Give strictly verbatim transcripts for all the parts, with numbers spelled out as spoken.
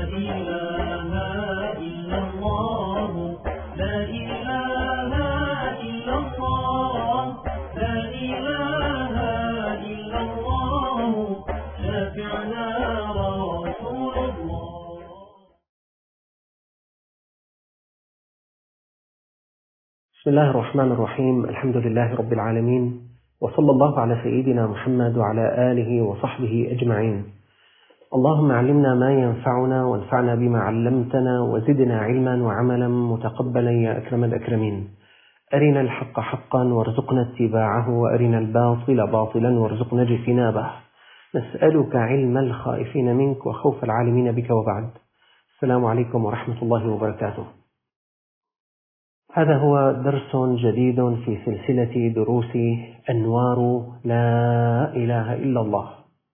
بسم الله الرحمن الرحيم. الحمد لله رب العالمين، وصلى الله على سيدنا محمد وعلى آله وصحبه أجمعين. اللهم علمنا ما ينفعنا وانفعنا بما علمتنا وزدنا علما وعملا متقبلا يا أكرم الأكرمين. أرنا الحق حقا وارزقنا اتباعه، وأرنا الباطل باطلا وارزقنا اجتنابه. نسألك علم الخائفين منك وخوف العالمين بك، وبعد. السلام عليكم ورحمة الله وبركاته. هذا هو درس جديد في سلسلة دروس أنوار لا إله إلا الله.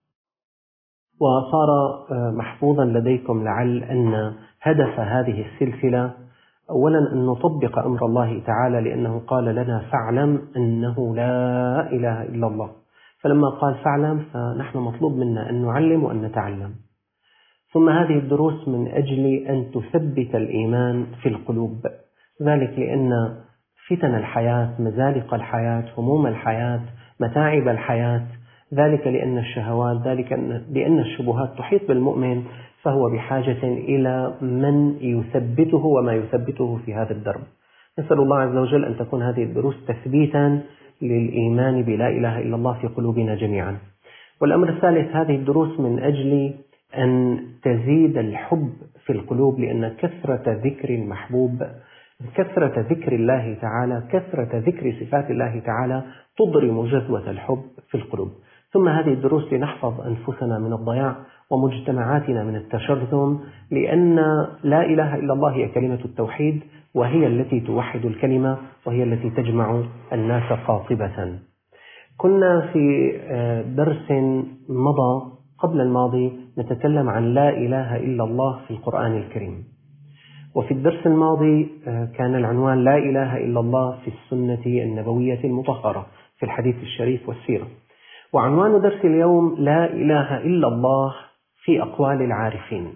وصار محفوظا لديكم لعل أن هدف هذه السلسلة أولا أن نطبق أمر الله تعالى، لأنه قال لنا فاعلم أنه لا إله إلا الله. فلما قال فاعلم فنحن مطلوب منا أن نعلم وأن نتعلم. ثم هذه الدروس من أجل أن تثبت الإيمان في القلوب، ذلك لأن فتن الحياة، مزالق الحياة، هموم الحياة، متاعب الحياة، ذلك لأن الشهوات، ذلك لأن الشبهات تحيط بالمؤمن، فهو بحاجة إلى من يثبته وما يثبته في هذا الدرب. نسأل الله عز وجل أن تكون هذه الدروس تثبيتا للإيمان بلا إله إلا الله في قلوبنا جميعا. والأمر الثالث، هذه الدروس من أجل أن تزيد الحب في القلوب، لأن كثرة ذكر المحبوب، كثرة ذكر الله تعالى، كثرة ذكر صفات الله تعالى تضرم جذوة الحب في القلوب. ثم هذه الدروس لنحفظ أنفسنا من الضياع ومجتمعاتنا من التشرذم، لأن لا إله إلا الله هي كلمة التوحيد، وهي التي توحد الكلمة، وهي التي تجمع الناس قاطبة. كنا في درس مضى قبل الماضي نتكلم عن لا إله إلا الله في القرآن الكريم، وفي الدرس الماضي كان العنوان لا إله إلا الله في السنة النبوية المطهرة في الحديث الشريف والسيرة. وعنوان درس اليوم لا إله إلا الله في أقوال العارفين.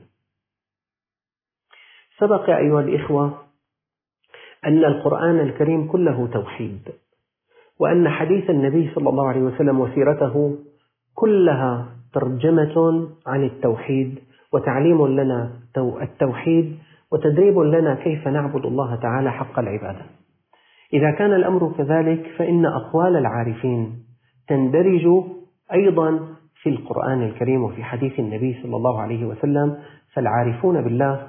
سبق أيها الإخوة أن القرآن الكريم كله توحيد، وأن حديث النبي صلى الله عليه وسلم وسيرته كلها ترجمة عن التوحيد، وتعليم لنا التوحيد، وتدريب لنا كيف نعبد الله تعالى حق العبادة. إذا كان الأمر كذلك فإن أقوال العارفين تندرج أيضا في القرآن الكريم وفي حديث النبي صلى الله عليه وسلم. فالعارفون بالله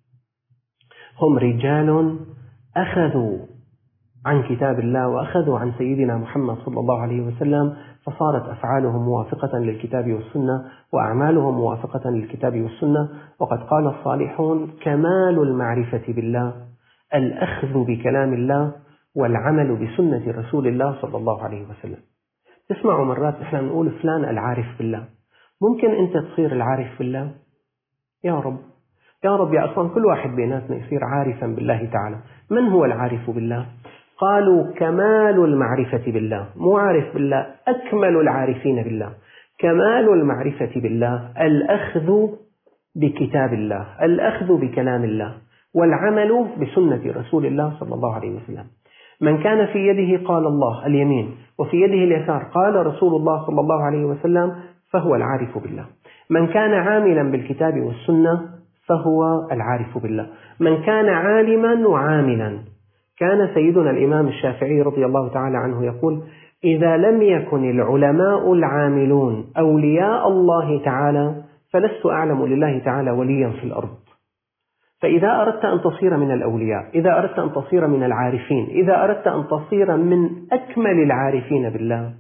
هم رجال أخذوا عن كتاب الله وأخذوا عن سيدنا محمد صلى الله عليه وسلم، فصارت أفعالهم موافقة للكتاب والسنة، وأعمالهم موافقة للكتاب والسنة. وقد قال الصالحون: كمال المعرفة بالله الأخذ بكلام الله والعمل بسنة رسول الله صلى الله عليه وسلم. تسمعوا مرات نحن نقول فلان العارف بالله. ممكن أنت تصير العارف بالله؟ يا رب يا رب يا أصلا كل واحد بيناتنا يصير عارفا بالله تعالى. من هو العارف بالله؟ قالوا كمال المعرفة بالله، مو عارف بالله، أكمل العارفين بالله. كمال المعرفة بالله الأخذ بكتاب الله، الأخذ بكلام الله، والعمل بسنة رسول الله صلى الله عليه وسلم. من كان في يده قال الله اليمين وفي يده اليسار قال رسول الله صلى الله عليه وسلم فهو العارف بالله. من كان عاملا بالكتاب والسنة فهو العارف بالله. من كان عالما وعاملا، كان سيدنا الإمام الشافعي رضي الله تعالى عنه يقول: إذا لم يكن العلماء العاملون أولياء الله تعالى فلست أعلم لله تعالى وليا في الأرض. فإذا أردت أن تصير من الأولياء، إذا أردت أن تصير من العارفين، إذا أردت أن تصير من أكمل العارفين بالله،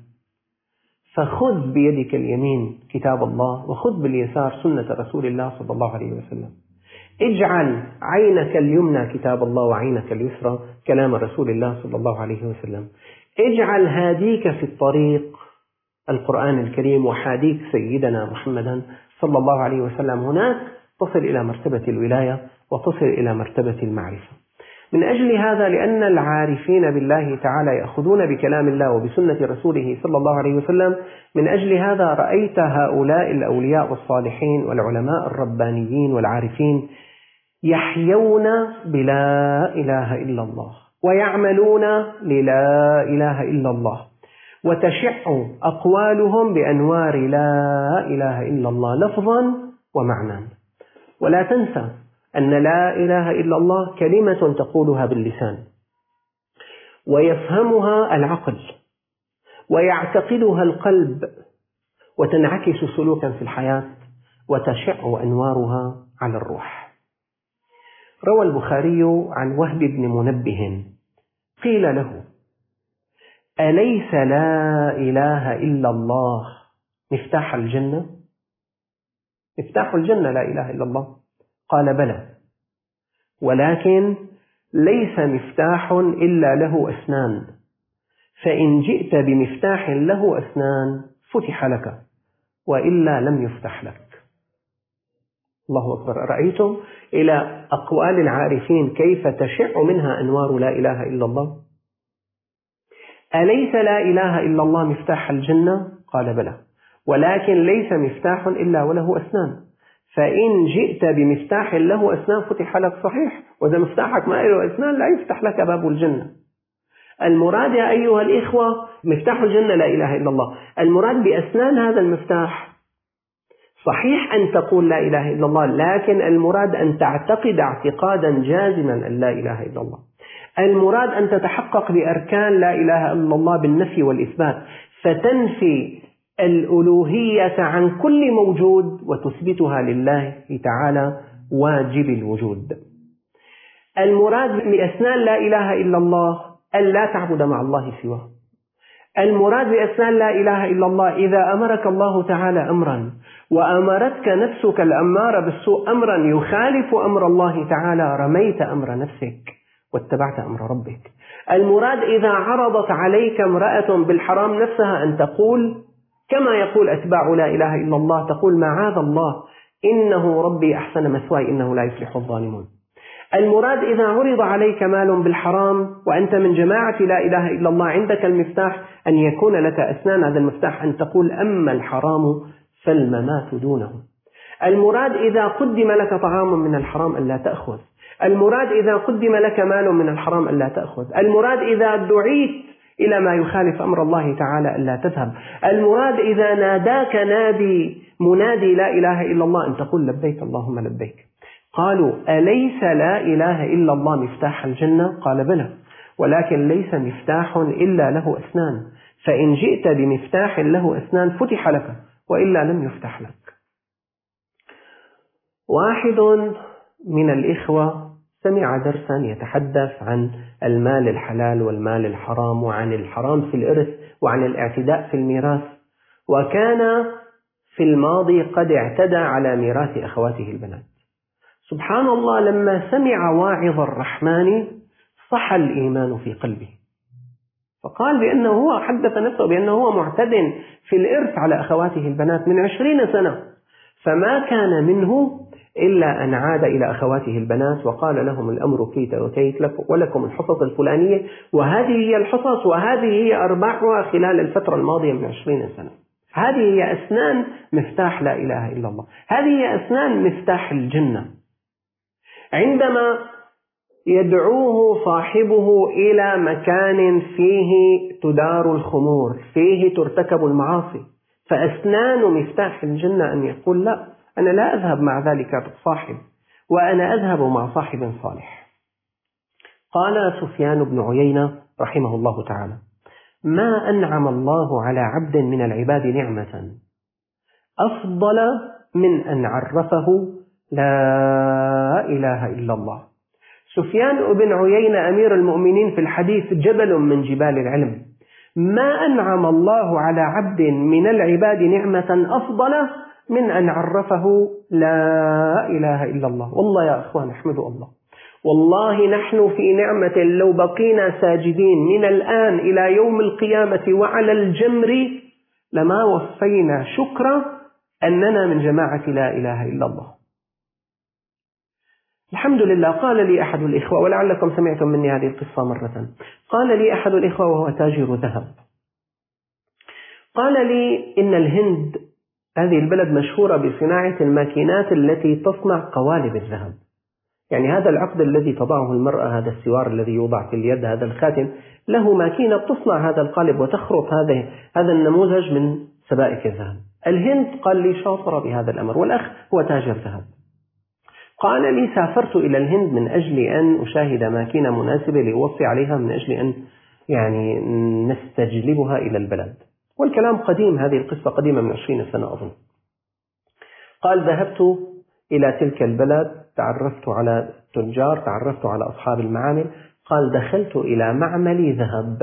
فخذ بيدك اليمين كتاب الله، وخذ باليسار سنة رسول الله صلى الله عليه وسلم. اجعل عينك اليمنى كتاب الله وعينك اليسرى كلام رسول الله صلى الله عليه وسلم. اجعل هاديك في الطريق القرآن الكريم وحاديك سيدنا محمدا صلى الله عليه وسلم. هناك تصل إلى مرتبة الولاية وتصل إلى مرتبة المعرفة. من أجل هذا، لأن العارفين بالله تعالى يأخذون بكلام الله وبسنة رسوله صلى الله عليه وسلم، من أجل هذا رأيت هؤلاء الأولياء والصالحين والعلماء الربانيين والعارفين يحيون بلا إله إلا الله ويعملون للا إله إلا الله، وتشع أقوالهم بأنوار لا إله إلا الله لفظا ومعنى. ولا تنسى أن لا إله إلا الله كلمة تقولها باللسان ويفهمها العقل ويعتقدها القلب وتنعكس سلوكا في الحياة وتشع أنوارها على الروح. روى البخاري عن وهب بن منبه قيل له: أليس لا إله إلا الله مفتاح الجنة؟ مفتاح الجنة لا إله إلا الله. قال: بلى، ولكن ليس مفتاح إلا له أسنان، فإن جئت بمفتاح له أسنان فتح لك، وإلا لم يفتح لك. الله أكبر. رأيتم إلى أقوال العارفين كيف تشع منها أنوار لا إله إلا الله؟ أليس لا إله إلا الله مفتاح الجنة؟ قال: بلى، ولكن ليس مفتاح إلا وله أسنان، فإن جئت بمفتاح له أسنان فتح لك. صحيح، وإذا مفتاحك ما له أسنان لا يفتح لك باب الجنة. المراد يا أيها الإخوة مفتاح الجنة لا إله إلا الله. المراد بأسنان هذا المفتاح، صحيح أن تقول لا إله إلا الله، لكن المراد أن تعتقد اعتقادا جازما أن لا إله إلا الله. المراد أن تتحقق بأركان لا إله إلا الله بالنفي والإثبات، فتنفي الألوهية عن كل موجود وتثبتها لله تعالى واجب الوجود. المراد بأسنان لا إله إلا الله أن لا تعبد مع الله سواه. المراد بأسنان لا إله إلا الله إذا أمرك الله تعالى أمرا وأمرتك نفسك الأمارة بالسوء أمرا يخالف أمر الله تعالى، رميت أمر نفسك واتبعت أمر ربك. المراد إذا عرضت عليك امرأة بالحرام نفسها أن تقول كما يقول أتباع لا إله إلا الله، تقول: معاذ الله، إنه ربي أحسن مثواي إنه لا يفلح الظالمون. المراد إذا عرض عليك مال بالحرام وأنت من جماعة لا إله إلا الله عندك المفتاح أن يكون لك أسنان هذا المفتاح أن تقول: أما الحرام فالممات دونه. المراد إذا قدم لك طعام من الحرام أن لا تأخذ. المراد إذا قدم لك مال من الحرام أن لا تأخذ. المراد إذا دعيت إلى ما يخالف أمر الله تعالى أن لا تذهب. المراد إذا ناداك نادي منادي لا إله إلا الله أن تقول: لبيك اللهم لبيك. قالوا: أليس لا إله إلا الله مفتاح الجنة؟ قال: بلى، ولكن ليس مفتاح إلا له أسنان، فإن جئت بمفتاح له أسنان فتح لك، وإلا لم يفتح لك. واحد من الإخوة سمع درسا يتحدث عن المال الحلال والمال الحرام، وعن الحرام في الإرث، وعن الاعتداء في الميراث، وكان في الماضي قد اعتدى على ميراث أخواته البنات. سبحان الله، لما سمع واعظ الرحمن صح الإيمان في قلبه، فقال بأنه هو حدث نفسه بأنه هو معتد في الإرث على أخواته البنات من عشرين سنة، فما كان منه إلا أن عاد إلى أخواته البنات وقال لهم: الأمر كيت وكيت لكم ولكم الحصص الفلانية، وهذه هي الحصص، وهذه هي أرباحها خلال الفترة الماضية من عشرين سنة. هذه هي أسنان مفتاح لا إله إلا الله، هذه هي أسنان مفتاح الجنة. عندما يدعوه صاحبه إلى مكان فيه تدار الخمور، فيه ترتكب المعاصي، فأسنان مفتاح الجنة أن يقول: لا، أنا لا أذهب مع ذلك الصاحب، وأنا أذهب مع صاحب صالح. قال سفيان بن عيينة رحمه الله تعالى: ما أنعم الله على عبد من العباد نعمة أفضل من أن عرفه لا إله إلا الله. سفيان بن عيينة أمير المؤمنين في الحديث جبل من جبال العلم. ما أنعم الله على عبد من العباد نعمة أفضل من أن عرفه لا إله إلا الله. والله يا أخوان احمدوا الله، والله نحن في نعمة لو بقينا ساجدين من الآن إلى يوم القيامة وعلى الجمر لما وفينا شكرا أننا من جماعة لا إله إلا الله. الحمد لله. قال لي أحد الإخوة، ولعلكم سمعتم مني هذه القصة مرة، قال لي أحد الإخوة وهو تاجر ذهب، قال لي إن الهند هذه البلد مشهورة بصناعة الماكينات التي تصنع قوالب الذهب. يعني هذا العقد الذي تضعه المرأة، هذا السوار الذي يوضع في اليد، هذا الخاتم، له ماكينة تصنع هذا القالب وتخرط هذا هذا النموذج من سبائك الذهب. الهند قال لي شاطرة بهذا الأمر، والأخ هو تاجر ذهب. قال لي سافرت إلى الهند من أجل أن أشاهد ماكينة مناسبة لأوصي عليها، من أجل أن يعني نستجلبها إلى البلد. والكلام قديم، هذه القصة قديمة من عشرين سنة أظن. قال ذهبت إلى تلك البلد، تعرفت على التجار، تعرفت على أصحاب المعامل. قال دخلت إلى معمل ذهب،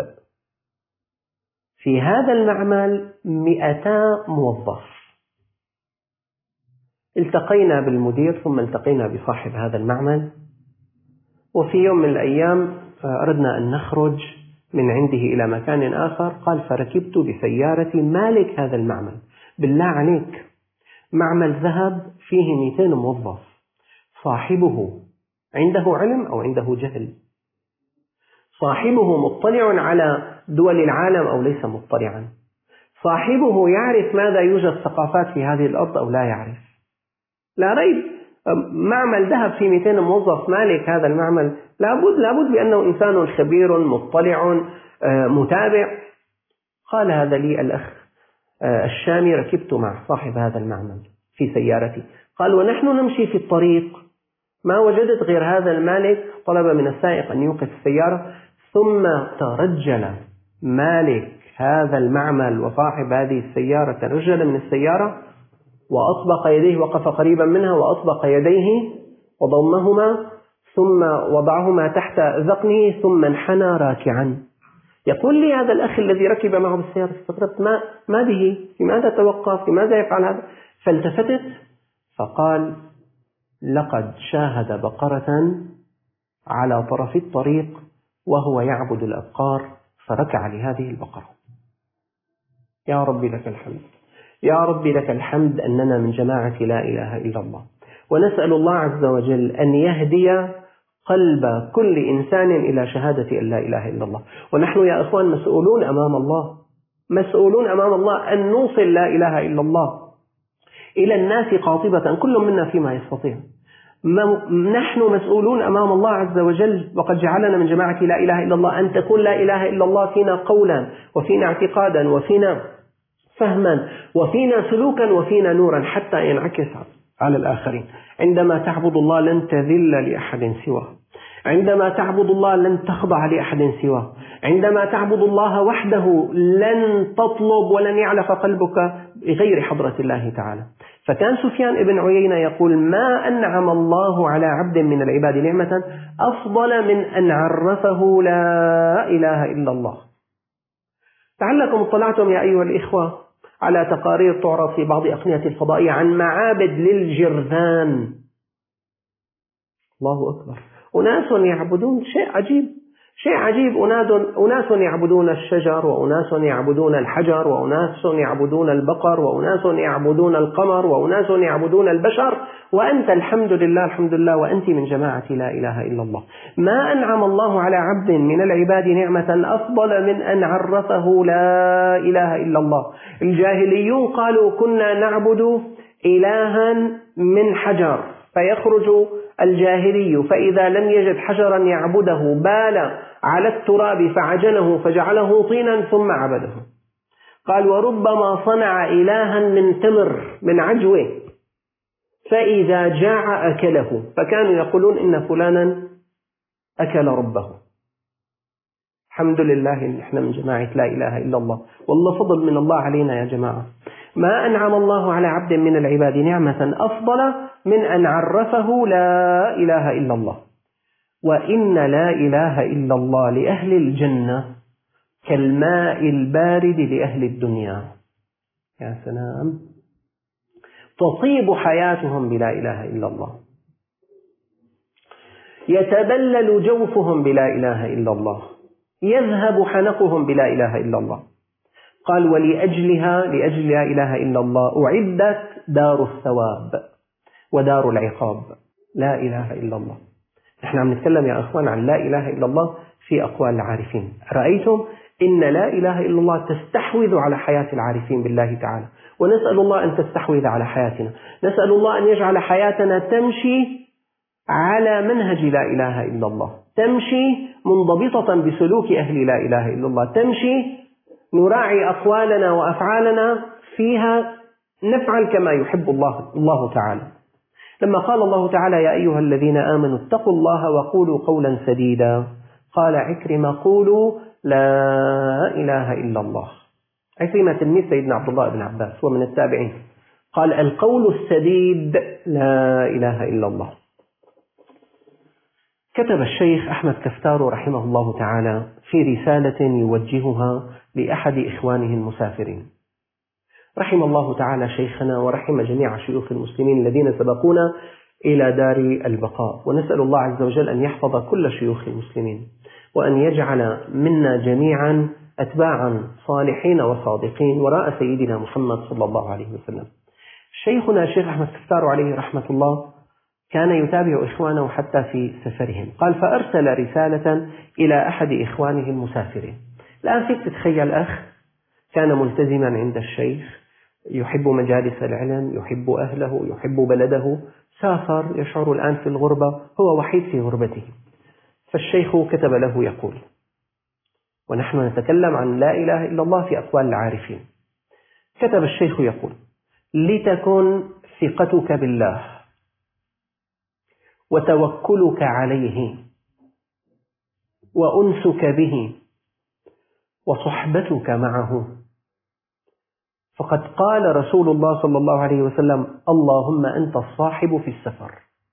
في هذا المعمل مئتا موظف. التقينا بالمدير ثم التقينا بصاحب هذا المعمل، وفي يوم من الأيام أردنا أن نخرج من عنده إلى مكان آخر. قال فركبت بسيارة مالك هذا المعمل. بالله عليك، معمل ذهب فيه مئتين موظف، صاحبه عنده علم أو عنده جهل؟ صاحبه مطلع على دول العالم أو ليس مطلعا؟ صاحبه يعرف ماذا يوجد ثقافات في هذه الأرض أو لا يعرف؟ لا ريب، معمل ذهب في مئتين موظف، مالك هذا المعمل لابد لابد بأنه إنسان خبير مطلع متابع. قال هذا لي الأخ الشامي، ركبت مع صاحب هذا المعمل في سيارتي. قال ونحن نمشي في الطريق ما وجدت غير هذا المالك، طلب من السائق أن يوقف السيارة، ثم ترجل مالك هذا المعمل وصاحب هذه السيارة، ترجل من السيارة وأطبق يديه، وقف قريبا منها وأطبق يديه وضمهما ثم وضعهما تحت ذقنه ثم انحنى راكعا. يقول لي هذا الأخ الذي ركب معه بالسيارة، استغربت، ما, ما به؟ لماذا توقف؟ لماذا يفعل هذا؟ فالتفتت فقال لقد شاهد بقرة على طرف الطريق وهو يعبد الأبقار فركع لهذه البقرة. يا ربي لك الحمد، يا ربي لك الحمد أننا من جماعة لا إله إلا الله. ونسأل الله عز وجل أن يهدي قلب كل إنسان إلى شهادة أن لا إله إلا الله. ونحن يا إخوان مسؤولون أمام الله، مسؤولون أمام الله أن نوصل لا إله إلا الله إلى الناس قاطبة، كل منا فيما يستطيع. نحن مسؤولون أمام الله عز وجل، وقد جعلنا من جماعة لا إله إلا الله أن تكون لا إله إلا الله فينا قولا وفينا اعتقادا وفينا فهما وفينا سلوكا وفينا نورا حتى ينعكس على الآخرين. عندما تعبد الله لن تذل لأحد سواه، عندما تعبد الله لن تخضع لأحد سواه، عندما تعبد الله وحده لن تطلب ولن يعلف قلبك بغير حضرة الله تعالى. فكان سفيان ابن عيينة يقول ما أنعم الله على عبد من العباد نعمة أفضل من أن عرفه لا إله إلا الله. لعلكم اطلعتم يا أيها الإخوة على تقارير تعرض في بعض أقنية الفضائية عن معابد للجرذان. الله أكبر، أناس يعبدون شيء عجيب، شيء عجيب، أناس يعبدون الشجر، وأناس يعبدون الحجر، وأناس يعبدون البقر، وأناس يعبدون القمر، وأناس يعبدون البشر، وأنت الحمد لله الحمد لله وأنت من جماعة لا إله إلا الله. ما أنعم الله على عبد من العباد نعمة أفضل من أن عرفه لا إله إلا الله. الجاهليون قالوا كنا نعبد إلها من حجر، فيخرج الجاهلي فإذا لم يجد حجرا يعبده بال على التراب فعجنه فجعله طينا ثم عبده. قال وربما صنع إلها من تمر من عجوة فإذا جاع أكله، فكانوا يقولون إن فلانا أكل ربه. الحمد لله إن إحنا من جماعة لا إله إلا الله، والله فضل من الله علينا يا جماعة. ما أنعم الله على عبد من العباد نعمة أفضل من أن عرفه لا إله إلا الله. وإن لا إله إلا الله لأهل الجنة كالماء البارد لأهل الدنيا. يا سلام، تطيب حياتهم بلا إله إلا الله، يتبلل جوفهم بلا إله إلا الله، يذهب حنقهم بلا إله إلا الله. قال ولأجلها لأجل لا إله إلا الله أعدت دار الثواب ودار العقاب. لا إله إلا الله. نحن عم نتكلم يا أخوان عن لا إله إلا الله في أقوال العارفين. رأيتم إن لا إله إلا الله تستحوذ على حياة العارفين بالله تعالى، ونسأل الله أن تستحوذ على حياتنا. نسأل الله أن يجعل حياتنا تمشي على منهج لا إله إلا الله، تمشي منضبطة بسلوك أهل لا إله إلا الله، تمشي نراعي أقوالنا وأفعالنا فيها نفعل كما يحب الله الله تعالى. لما قال الله تعالى يا أيها الذين آمنوا اتقوا الله وقولوا قولا سديدا، قال عكرمة قولوا لا إله إلا الله. عكرمة تلميذ سيدنا عبد الله بن عباس ومن التابعين، قال القول السديد لا إله إلا الله. كتب الشيخ أحمد كفتار رحمه الله تعالى في رسالة يوجهها لأحد إخوانه المسافرين: رحم الله تعالى شيخنا ورحم جميع شيوخ المسلمين الذين سبقونا إلى دار البقاء، ونسأل الله عز وجل أن يحفظ كل شيوخ المسلمين، وأن يجعل منا جميعا أتباعا صالحين وصادقين وراء سيدنا محمد صلى الله عليه وسلم. شيخنا الشيخ أحمد كفتار عليه رحمة الله كان يتابع إخوانه حتى في سفرهم. قال فأرسل رسالة إلى أحد إخوانه المسافرين. الآن فيك تتخيل أخ كان ملتزما عند الشيخ، يحب مجالس العلم، يحب أهله، يحب بلده، سافر يشعر الآن في الغربة، هو وحيد في غربته. فالشيخ كتب له يقول، ونحن نتكلم عن لا إله إلا الله في أقوال العارفين، كتب الشيخ يقول: لتكن ثقتك بالله وتوكلك عليه وأنسك به وصحبتك معه، فقد قال رسول الله صلى الله عليه وسلم: اللهم أنت الصاحب في السفر.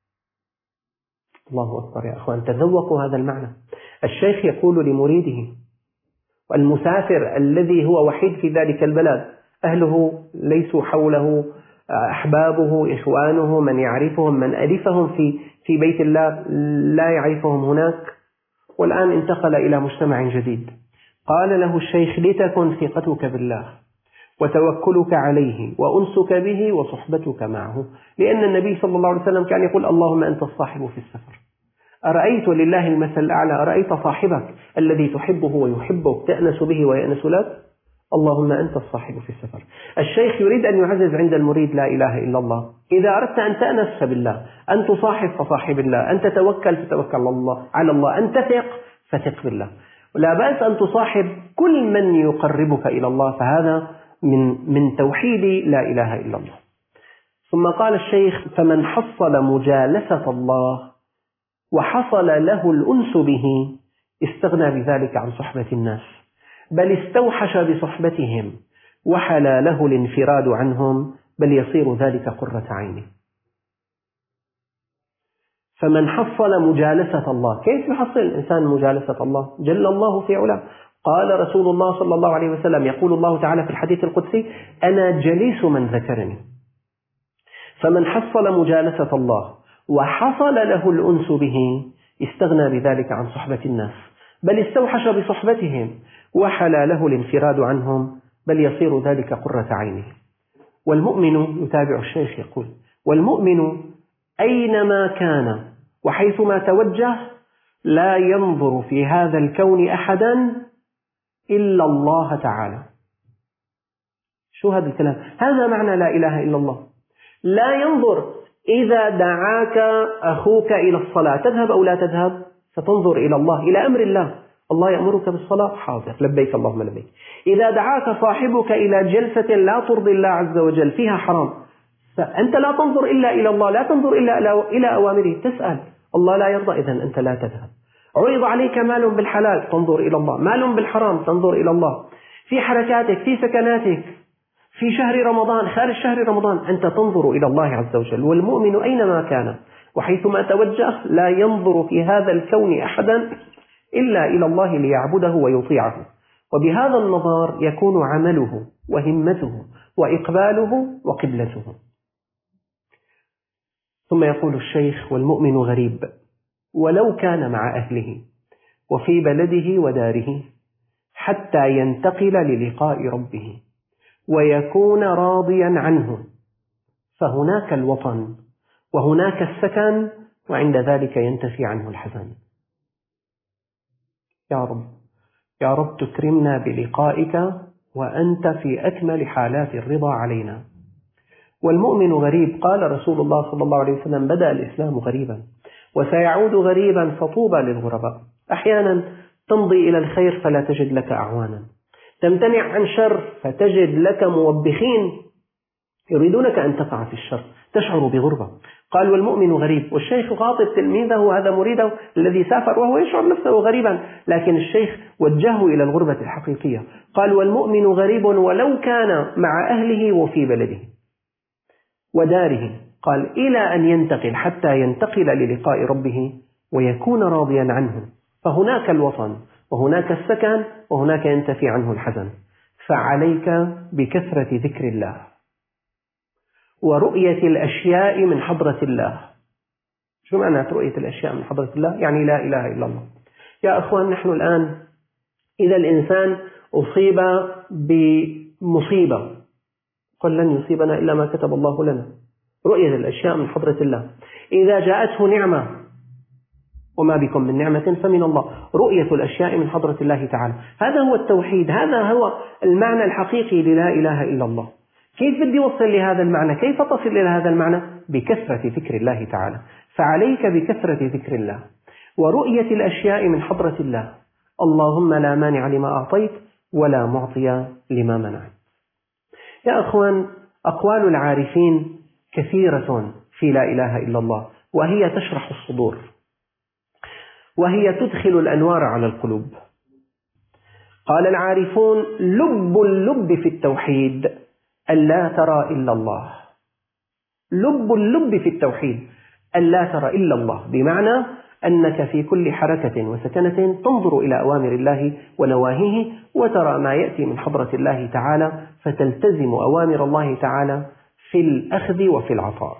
الله أكبر يا أخوان، تذوقوا هذا المعنى. الشيخ يقول لمريده والمسافر الذي هو وحيد في ذلك البلد، أهله ليسوا حوله، أحبابه، إخوانه، من يعرفهم، من ألفهم في في بيت الله لا يعرفهم هناك، والآن انتقل إلى مجتمع جديد. قال له الشيخ: لتكن ثقتك بالله وتوكلك عليه وأنسك به وصحبتك معه، لأن النبي صلى الله عليه وسلم كان يقول: اللهم أنت الصاحب في السفر. أرأيت لله المثل الأعلى، أرأيت صاحبك الذي تحبه ويحبك، تأنس به ويأنس لك، اللهم أنت الصاحب في السفر. الشيخ يريد أن يعزز عند المريد لا إله إلا الله. إذا أردت أن تأنس فبالله، أن تصاحب فصاحب الله، أن تتوكل فتوكل الله على الله، أن تثق فثق بالله. ولا بأس أن تصاحب كل من يقربك إلى الله، فهذا من من توحيد لا إله إلا الله. ثم قال الشيخ: فمن حصل مجالسة الله وحصل له الأنس به استغنى بذلك عن صحبة الناس، بل استوحش بصحبتهم وحلى له الانفراد عنهم، بل يصير ذلك قرة عينه. فمن حصل مجالسة الله، كيف يحصل الإنسان مجالسة الله؟ جل الله في علاه. قال رسول الله صلى الله عليه وسلم، يقول الله تعالى في الحديث القدسي: أنا جليس من ذكرني. فمن حصل مجالسة الله وحصل له الأنس به استغنى بذلك عن صحبة الناس، بل استوحش بصحبتهم وحلى له الانفراد عنهم، بل يصير ذلك قرة عينه. والمؤمن، يتابع الشيخ يقول: والمؤمن أينما كان وحيثما توجه لا ينظر في هذا الكون أحدا إلا الله تعالى. شو هذا الكلام؟ هذا معنى لا إله إلا الله. لا ينظر إذا دعاك أخوك إلى الصلاة تذهب أو لا تذهب، فتنظر إلى الله، إلى أمر الله. الله يأمرك بالصلاة، حاضر، لبيك اللهم لبيك. إذا دعاك صاحبك إلى جلسة لا ترضي الله عز وجل فيها حرام، فأنت لا تنظر إلا إلى الله، لا تنظر إلا إلى أوامره، تسأل الله لا يرضى، إذن أنت لا تذهب. عرض عليك مال بالحلال تنظر إلى الله، مال بالحرام تنظر إلى الله. في حركاتك، في سكناتك، في شهر رمضان، خارج شهر رمضان، أنت تنظر إلى الله عز وجل. والمؤمن أينما كان وحيثما توجه لا ينظر في هذا الكون أحدا إلا إلى الله ليعبده ويطيعه، وبهذا النظر يكون عمله وهمته وإقباله وقبلته. ثم يقول الشيخ: والمؤمن غريب ولو كان مع أهله وفي بلده وداره حتى ينتقل للقاء ربه ويكون راضيا عنه، فهناك الوطن وهناك السكن وعند ذلك ينتفي عنه الحزن. يا رب يا رب تكرمنا بلقائك وأنت في أكمل حالات الرضا علينا. والمؤمن غريب، قال رسول الله صلى الله عليه وسلم: بدأ الإسلام غريبا وسيعود غريبا فطوبى للغرباء. أحيانا تمضي إلى الخير فلا تجد لك أعوانا، تمتنع عن شر فتجد لك موبخين يريدونك أن تقع في الشر، تشعر بغربة. قال: والمؤمن غريب. والشيخ خاطب تلميذه، هذا مريده الذي سافر وهو يشعر نفسه غريبا، لكن الشيخ وجهه إلى الغربة الحقيقية. قال: والمؤمن غريب ولو كان مع أهله وفي بلده وداره. قال: إلى أن ينتقل، حتى ينتقل للقاء ربه ويكون راضيا عنه، فهناك الوطن وهناك السكن وهناك ينتفي عنه الحزن. فعليك بكثرة ذكر الله ورؤية الأشياء من حضرة الله. شو معنى رؤية الأشياء من حضرة الله؟ يعني لا إله إلا الله. يا أخوان، نحن الآن إذا الإنسان أصيب بمصيبة قل لن يصيبنا إلا ما كتب الله لنا، رؤية الأشياء من حضرة الله. إذا جاءته نعمة، وما بكم من نعمة فمن الله، رؤية الأشياء من حضرة الله تعالى. هذا هو التوحيد، هذا هو المعنى الحقيقي للا إله إلا الله. كيف بدي أوصل لهذا المعنى؟ كيف تصل إلى هذا المعنى؟ بكثرة ذكر الله تعالى. فعليك بكثرة ذكر الله ورؤية الأشياء من حضرة الله. اللهم لا مانع لما أعطيت ولا معطي لما منعت. يا أخوان، أقوال العارفين كثيرة في لا إله إلا الله، وهي تشرح الصدور، وهي تدخل الأنوار على القلوب. قال العارفون: لب اللب في التوحيد ألا ترى إلا الله. لب اللب في التوحيد ألا ترى إلا الله، بمعنى أنك في كل حركة وسكنة تنظر إلى أوامر الله ونواهيه، وترى ما يأتي من حضرة الله تعالى، فتلتزم أوامر الله تعالى في الأخذ وفي العطاء.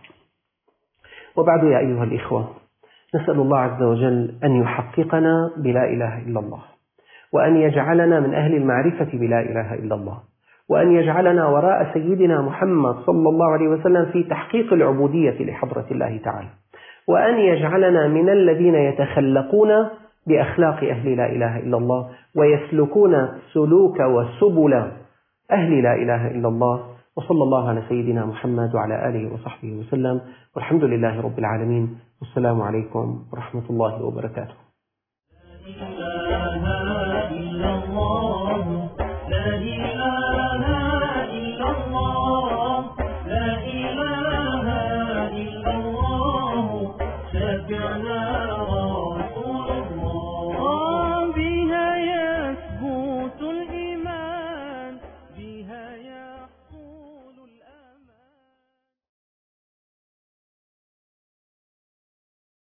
وبعد يا أيها الإخوة، نسأل الله عز وجل أن يحققنا بلا إله إلا الله، وأن يجعلنا من أهل المعرفة بلا إله إلا الله، وأن يجعلنا وراء سيدنا محمد صلى الله عليه وسلم في تحقيق العبودية لحضرة الله تعالى، وأن يجعلنا من الذين يتخلقون بأخلاق أهل لا إله إلا الله، ويسلكون سلوك وسبل أهل لا إله إلا الله. وصلى الله على سيدنا محمد وعلى آله وصحبه وسلم، والحمد لله رب العالمين، والسلام عليكم ورحمة الله وبركاته. لا إله إلا الله،